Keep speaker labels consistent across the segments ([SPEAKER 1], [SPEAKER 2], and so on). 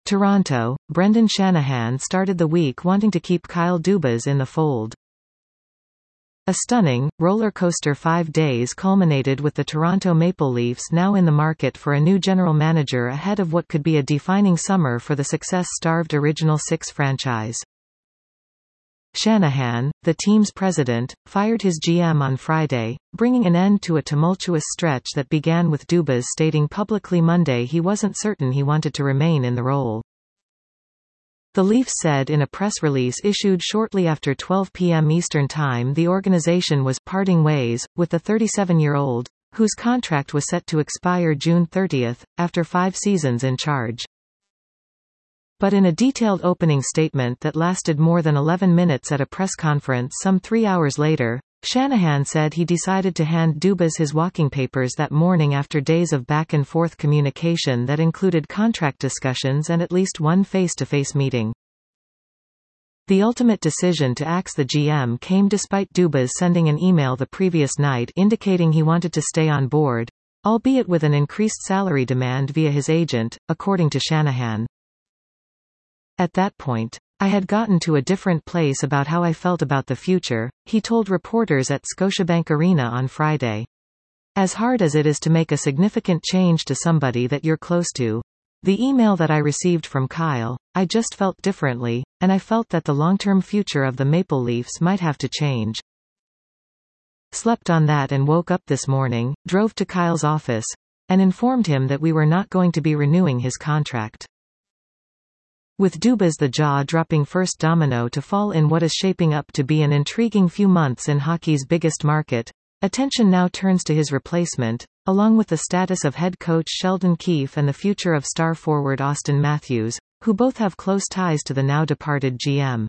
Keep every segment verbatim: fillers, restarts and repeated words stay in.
[SPEAKER 1] Toronto, Brendan Shanahan started the week wanting to keep Kyle Dubas in the fold. A stunning, roller coaster five days culminated with the Toronto Maple Leafs now in the market for a new general manager ahead of what could be a defining summer for the success-starved Original Six franchise. Shanahan, the team's president, fired his G M on Friday, bringing an end to a tumultuous stretch that began with Dubas stating publicly Monday he wasn't certain he wanted to remain in the role. The Leafs said in a press release issued shortly after twelve p m Eastern Time the organization was parting ways with the thirty-seven-year-old, whose contract was set to expire June thirtieth, after five seasons in charge. But in a detailed opening statement that lasted more than eleven minutes at a press conference some three hours later, Shanahan said he decided to hand Dubas his walking papers that morning after days of back-and-forth communication that included contract discussions and at least one face-to-face meeting. The ultimate decision to axe the G M came despite Dubas sending an email the previous night indicating he wanted to stay on board, albeit with an increased salary demand via his agent, according to Shanahan. At that point, I had gotten to a different place about how I felt about the future, he told reporters at Scotiabank Arena on Friday. As hard as it is to make a significant change to somebody that you're close to, the email that I received from Kyle, I just felt differently, and I felt that the long-term future of the Maple Leafs might have to change. Slept on that and woke up this morning, drove to Kyle's office, and informed him that we were not going to be renewing his contract. With Dubas the jaw-dropping first domino to fall in what is shaping up to be an intriguing few months in hockey's biggest market, attention now turns to his replacement, along with the status of head coach Sheldon Keefe and the future of star forward Auston Matthews, who both have close ties to the now-departed G M.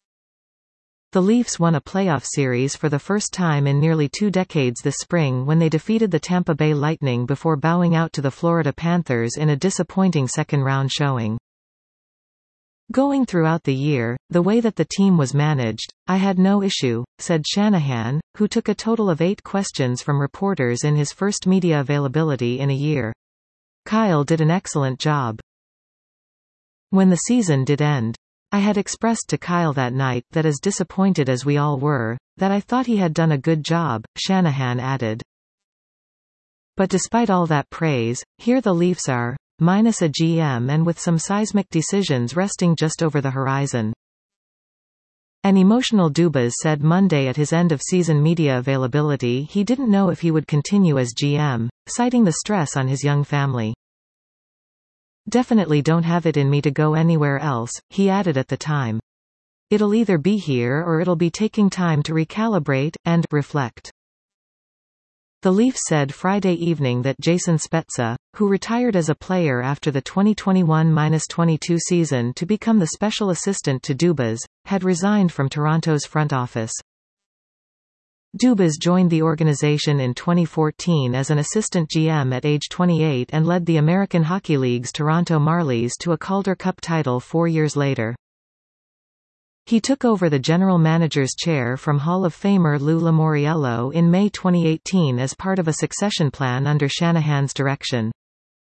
[SPEAKER 1] The Leafs won a playoff series for the first time in nearly two decades this spring when they defeated the Tampa Bay Lightning before bowing out to the Florida Panthers in a disappointing second-round showing. Going throughout the year, the way that the team was managed, I had no issue, said Shanahan, who took a total of eight questions from reporters in his first media availability in a year. Kyle did an excellent job. When the season did end, I had expressed to Kyle that night that as disappointed as we all were, that I thought he had done a good job, Shanahan added. But despite all that praise, here the Leafs are, minus a G M and with some seismic decisions resting just over the horizon. An emotional Dubas said Monday at his end-of-season media availability he didn't know if he would continue as G M, citing the stress on his young family. Definitely don't have it in me to go anywhere else, he added at the time. It'll either be here or it'll be taking time to recalibrate, and reflect. The Leafs said Friday evening that Jason Spezza, who retired as a player after the twenty twenty-one twenty-two season to become the special assistant to Dubas, had resigned from Toronto's front office. Dubas joined the organization in twenty fourteen as an assistant G M at age twenty-eight and led the American Hockey League's Toronto Marlies to a Calder Cup title four years later. He took over the general manager's chair from Hall of Famer Lou Lamoriello in May twenty eighteen as part of a succession plan under Shanahan's direction.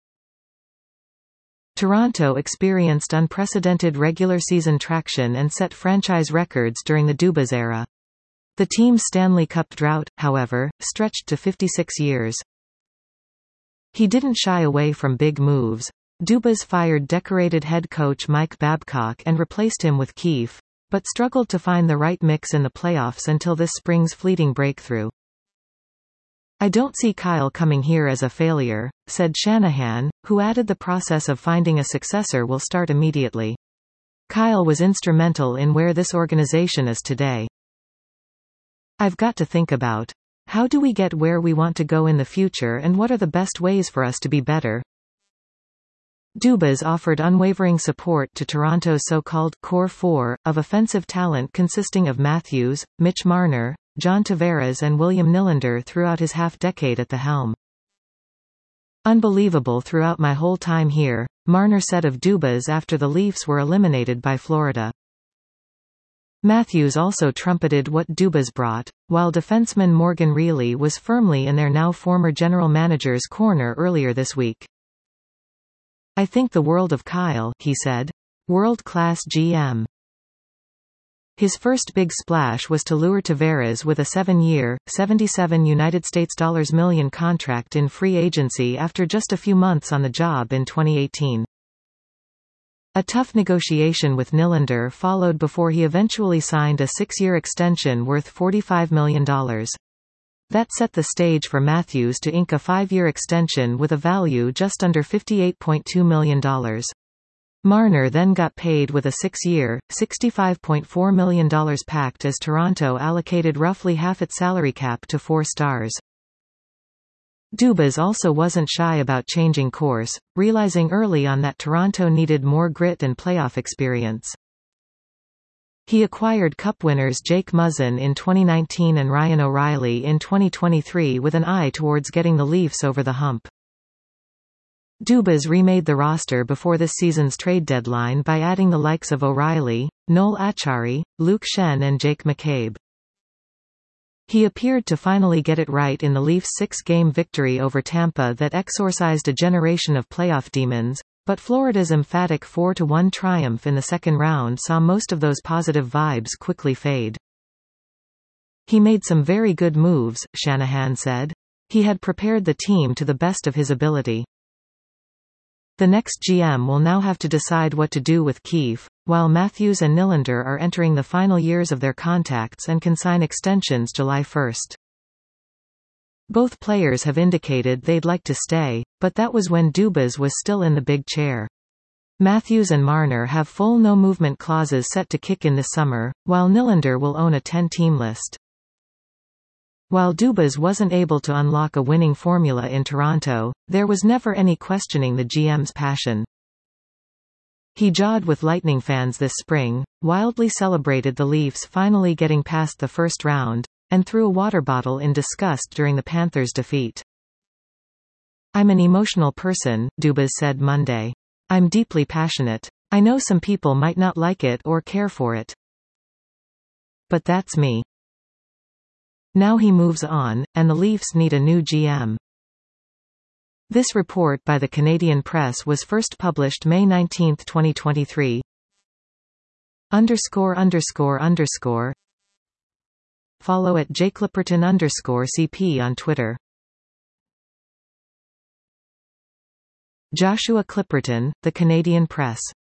[SPEAKER 1] Toronto experienced unprecedented regular season traction and set franchise records during the Dubas era. The team's Stanley Cup drought, however, stretched to fifty-six years. He didn't shy away from big moves. Dubas fired decorated head coach Mike Babcock and replaced him with Keefe, but struggled to find the right mix in the playoffs until this spring's fleeting breakthrough. I don't see Kyle coming here as a failure, said Shanahan, who added the process of finding a successor will start immediately. Kyle was instrumental in where this organization is today. I've got to think about, how do we get where we want to go in the future and what are the best ways for us to be better? Dubas offered unwavering support to Toronto's so-called Core Four, of offensive talent consisting of Matthews, Mitch Marner, John Tavares and William Nylander throughout his half-decade at the helm. Unbelievable throughout my whole time here, Marner said of Dubas after the Leafs were eliminated by Florida. Matthews also trumpeted what Dubas brought, while defenseman Morgan Rielly was firmly in their now former general manager's corner earlier this week. "I think the world of Kyle," he said. "World-class G M." His first big splash was to lure Tavares with a seven-year, seventy-seven United States dollars million contract in free agency after just a few months on the job in twenty eighteen. A tough negotiation with Nylander followed before he eventually signed a six-year extension worth forty-five million dollars. That set the stage for Matthews to ink a five-year extension with a value just under fifty-eight point two million dollars. Marner then got paid with a six-year, sixty-five point four million dollars pact as Toronto allocated roughly half its salary cap to four stars. Dubas also wasn't shy about changing course, realizing early on that Toronto needed more grit and playoff experience. He acquired Cup winners Jake Muzzin in twenty nineteen and Ryan O'Reilly in twenty twenty-three with an eye towards getting the Leafs over the hump. Dubas remade the roster before this season's trade deadline by adding the likes of O'Reilly, Noel Acciari, Luke Schenn and Jake McCabe. He appeared to finally get it right in the Leafs' six-game victory over Tampa that exorcised a generation of playoff demons, but Florida's emphatic four to one triumph in the second round saw most of those positive vibes quickly fade. "He made some very good moves," Shanahan said. "He had prepared the team to the best of his ability." The next G M will now have to decide what to do with Keefe, while Matthews and Nylander are entering the final years of their contracts and can sign extensions July first. Both players have indicated they'd like to stay, but that was when Dubas was still in the big chair. Matthews and Marner have full no-movement clauses set to kick in this summer, while Nylander will own a ten-team list. While Dubas wasn't able to unlock a winning formula in Toronto, there was never any questioning the G M's passion. He jawed with Lightning fans this spring, wildly celebrated the Leafs finally getting past the first round, and threw a water bottle in disgust during the Panthers' defeat. "I'm an emotional person," Dubas said Monday. "I'm deeply passionate. I know some people might not like it or care for it. But that's me." Now he moves on, and the Leafs need a new G M. This report by the Canadian Press was first published May nineteenth twenty twenty-three. Underscore underscore underscore. Follow at jclipperton underscore cp on Twitter. Joshua Clipperton, The Canadian Press.